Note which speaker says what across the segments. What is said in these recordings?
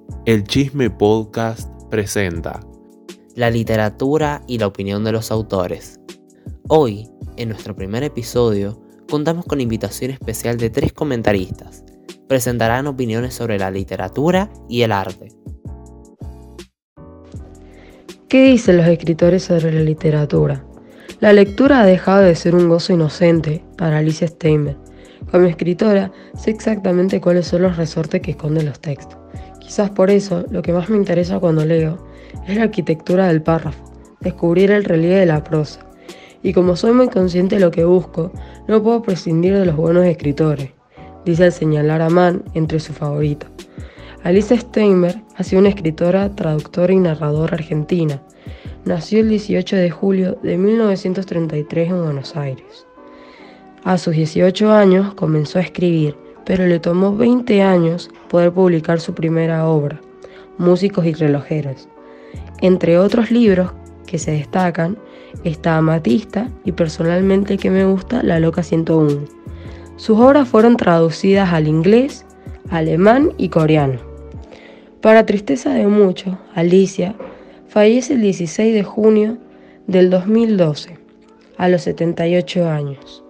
Speaker 1: El Chisme Podcast presenta
Speaker 2: la literatura y la opinión de los autores. Hoy, en nuestro primer episodio, contamos con invitación especial de 3 comentaristas. Presentarán opiniones sobre la literatura y el arte.
Speaker 3: ¿Qué dicen los escritores sobre la literatura? La lectura ha dejado de ser un gozo inocente para Alicia Steinberg. Como escritora, sé exactamente cuáles son los resortes que esconden los textos. Quizás por eso, lo que más me interesa cuando leo es la arquitectura del párrafo, descubrir el relieve de la prosa. Y como soy muy consciente de lo que busco, no puedo prescindir de los buenos escritores, dice al señalar a Mann entre sus favoritos. Alicia Steinberg ha sido una escritora, traductora y narradora argentina. Nació el 18 de julio de 1933 en Buenos Aires. A sus 18 años comenzó a escribir, pero le tomó 20 años poder publicar su primera obra, Músicos y relojeros. Entre otros libros que se destacan está Amatista y personalmente el que me gusta, La Loca 101. Sus obras fueron traducidas al inglés, alemán y coreano. Para tristeza de muchos, Alicia fallece el 16 de junio del 2012, a los 78 años.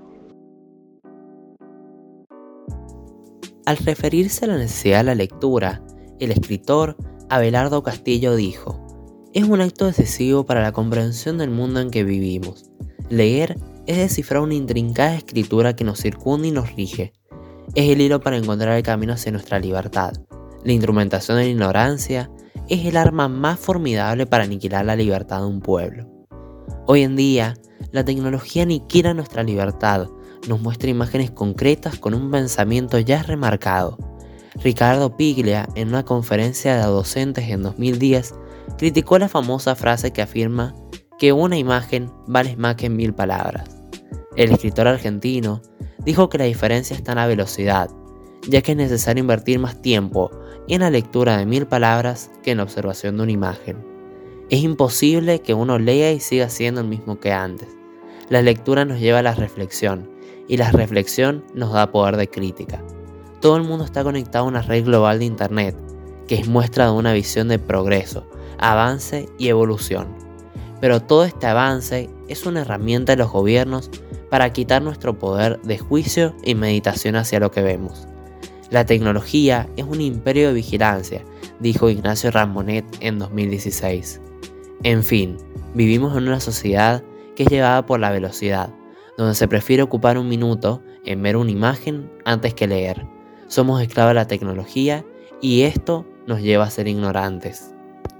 Speaker 2: Al referirse a la necesidad de la lectura, el escritor Abelardo Castillo dijo: "Es un acto decisivo para la comprensión del mundo en que vivimos. Leer es descifrar una intrincada escritura que nos circunda y nos rige. Es el hilo para encontrar el camino hacia nuestra libertad. La instrumentación de la ignorancia es el arma más formidable para aniquilar la libertad de un pueblo". Hoy en día, la tecnología aniquila nuestra libertad, nos muestra imágenes concretas con un pensamiento ya remarcado. Ricardo Piglia, en una conferencia de docentes en 2010, criticó la famosa frase que afirma que una imagen vale más que 1000 palabras. El escritor argentino dijo que la diferencia está en la velocidad, ya que es necesario invertir más tiempo en la lectura de 1000 palabras que en la observación de una imagen. Es imposible que uno lea y siga siendo el mismo que antes. La lectura nos lleva a la reflexión, y la reflexión nos da poder de crítica. Todo el mundo está conectado a una red global de Internet, que es muestra de una visión de progreso, avance y evolución. Pero todo este avance es una herramienta de los gobiernos para quitar nuestro poder de juicio y meditación hacia lo que vemos. La tecnología es un imperio de vigilancia, dijo Ignacio Ramonet en 2016. En fin, vivimos en una sociedad que es llevada por la velocidad, donde se prefiere ocupar un minuto en ver una imagen antes que leer. Somos esclavos de la tecnología y esto nos lleva a ser ignorantes.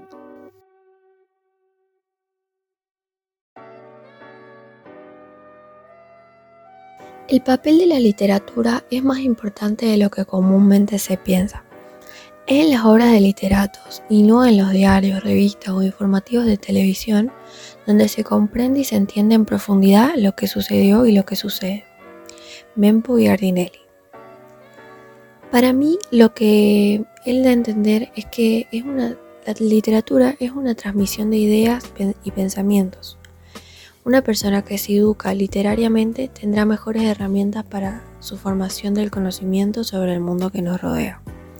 Speaker 4: El papel de la literatura es más importante de lo que comúnmente se piensa. Es en las obras de literatos y no en los diarios, revistas o informativos de televisión donde se comprende y se entiende en profundidad lo que sucedió y lo que sucede. Mempo Giardinelli. Para mí, lo que él da a entender es que la literatura es una transmisión de ideas y pensamientos. Una persona que se educa literariamente tendrá mejores herramientas para su formación del conocimiento sobre el mundo que nos rodea.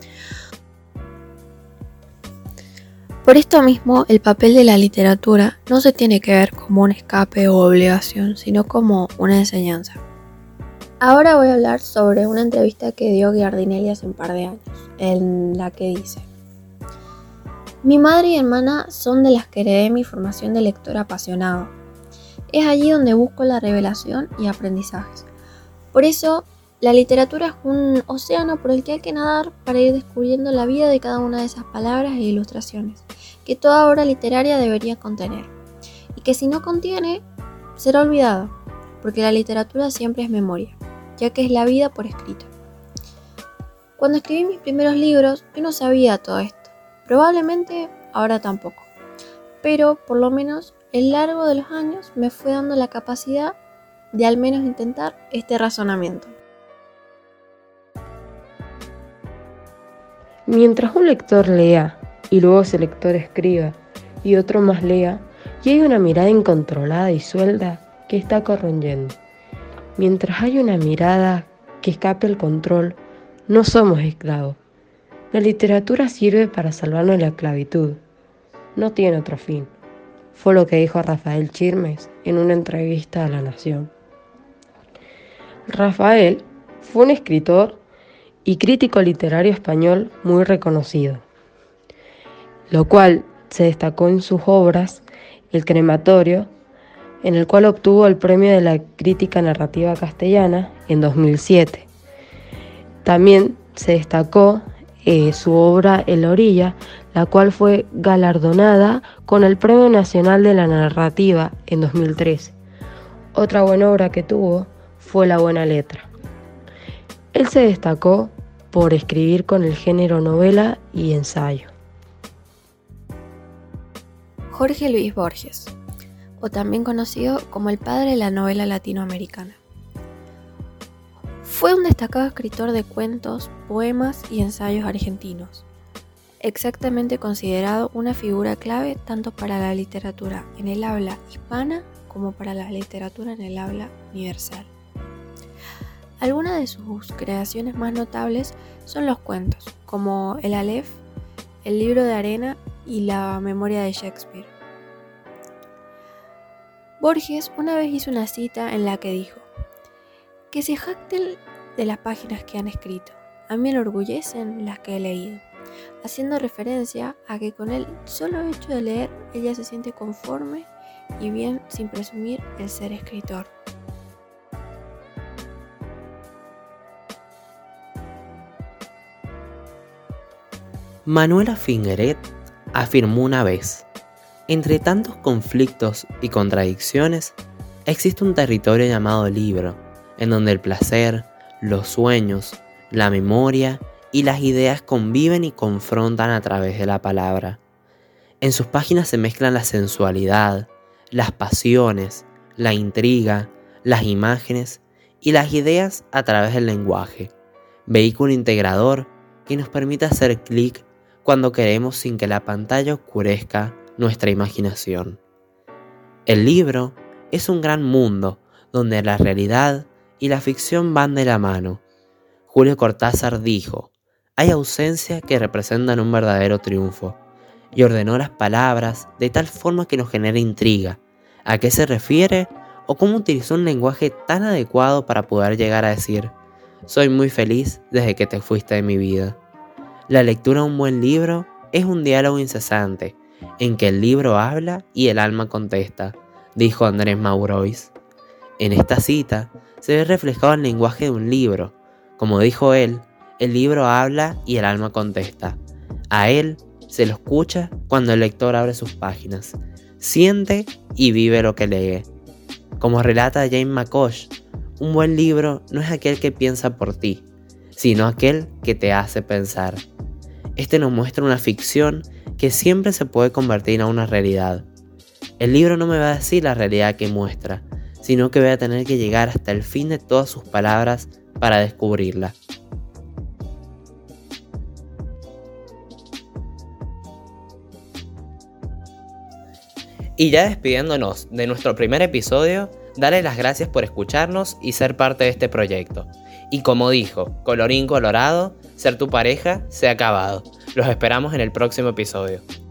Speaker 4: Por esto mismo, el papel de la literatura no se tiene que ver como un escape o obligación, sino como una enseñanza. Ahora voy a hablar sobre una entrevista que dio Giardinelli hace un par de años, en la que dice: "Mi madre y hermana son de las que heredé mi formación de lector apasionado. Es allí donde busco la revelación y aprendizajes. Por eso, la literatura es un océano por el que hay que nadar para ir descubriendo la vida de cada una de esas palabras e ilustraciones que toda obra literaria debería contener, y que si no contiene, será olvidado, porque la literatura siempre es memoria, ya que es la vida por escrito. Cuando escribí mis primeros libros, yo no sabía todo esto, probablemente ahora tampoco, pero por lo menos el largo de los años me fue dando la capacidad de al menos intentar este razonamiento".
Speaker 3: Mientras un lector lea y luego ese lector escriba y otro más lea, y hay una mirada incontrolada y suelta que está corroyendo. Mientras hay una mirada que escape el control, no somos esclavos. La literatura sirve para salvarnos de la esclavitud. No tiene otro fin. Fue lo que dijo Rafael Chirmes en una entrevista a La Nación. Rafael fue un escritor y crítico literario español muy reconocido, lo cual se destacó en sus obras El Crematorio, en el cual obtuvo el premio de la crítica narrativa castellana en 2007. También se destacó su obra En la orilla, la cual fue galardonada con el Premio Nacional de la Narrativa en 2013. Otra buena obra que tuvo fue La buena letra. Él se destacó por escribir con el género novela y ensayo.
Speaker 4: Jorge Luis Borges, o también conocido como el padre de la novela latinoamericana. Fue un destacado escritor de cuentos, poemas y ensayos argentinos, exactamente considerado una figura clave tanto para la literatura en el habla hispana como para la literatura en el habla universal. Algunas de sus creaciones más notables son los cuentos, como El Aleph, El libro de arena y La memoria de Shakespeare. Borges una vez hizo una cita en la que dijo: "Que se jacten de las páginas que han escrito, a mí me enorgullecen las que he leído", haciendo referencia a que con el solo hecho de leer ella se siente conforme y bien sin presumir el ser escritor.
Speaker 2: Manuela Figueret afirmó una vez: entre tantos conflictos y contradicciones, existe un territorio llamado libro, en donde el placer, los sueños, la memoria y las ideas conviven y confrontan a través de la palabra. En sus páginas se mezclan la sensualidad, las pasiones, la intriga, las imágenes y las ideas a través del lenguaje, vehículo integrador que nos permite hacer clic cuando queremos sin que la pantalla oscurezca nuestra imaginación. El libro es un gran mundo donde la realidad y la ficción van de la mano. Julio Cortázar dijo: hay ausencias que representan un verdadero triunfo, y ordenó las palabras de tal forma que nos genere intriga. ¿A qué se refiere o cómo utilizó un lenguaje tan adecuado para poder llegar a decir: soy muy feliz desde que te fuiste de mi vida? La lectura de un buen libro es un diálogo incesante, en que el libro habla y el alma contesta, dijo Andrés Maurois. En esta cita se ve reflejado el lenguaje de un libro. Como dijo él, el libro habla y el alma contesta. A él se lo escucha cuando el lector abre sus páginas, siente y vive lo que lee. Como relata James McCosh, un buen libro no es aquel que piensa por ti, sino aquel que te hace pensar. Este nos muestra una ficción que siempre se puede convertir en una realidad. El libro no me va a decir la realidad que muestra, sino que voy a tener que llegar hasta el fin de todas sus palabras para descubrirla. Y ya despidiéndonos de nuestro primer episodio, dale las gracias por escucharnos y ser parte de este proyecto. Y como dijo, colorín colorado, ser tu pareja se ha acabado. Los esperamos en el próximo episodio.